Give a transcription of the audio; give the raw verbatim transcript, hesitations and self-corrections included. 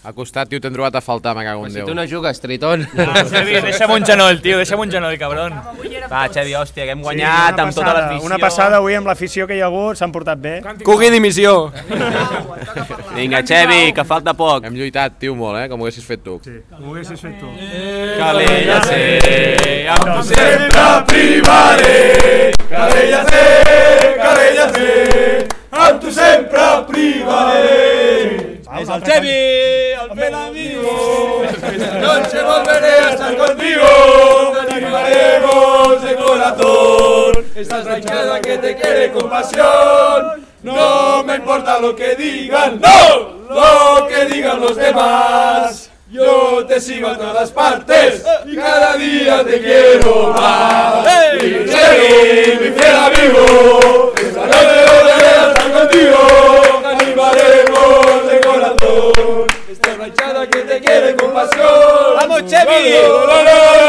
Al costat, tio, t'hem trobat a faltar, me cago en Si Déu. tu no jugues, Tritón. Ah, Xavi, deixa'm un genoll, tio, deixa'm un genoll, cabron. Va, Xavi, hòstia, que hem guanyat amb tota l'afició. Una passada avui amb l'afició que hi ha hagut, s'han portat bé. Cugui dimissió. Vinga, Xavi, que falta poc. Hem lluitat, tio, molt, eh? Com ho haguessis fet tu. Sí, ho haguessis fet tu. Calella sé, amb tu sempre primaré. Calella sé, Calella sé, amb tu sempre primaré. És el Xavi, el fel amigo. Esta noche volveré a estar contigo, te animaremos de corazón. Esta ranchada que te quiere con pasión, no me importa lo que digan, no, lo que digan los demás. Yo te sigo a todas partes y cada día te quiero más. Mi Chevy, mi fiel amigo, esta noche volveré a estar contigo, te animaremos de corazón. Esta ranchada que te quiere con pasión. ¡Vamos, Chevy! ¡No, no, no, no!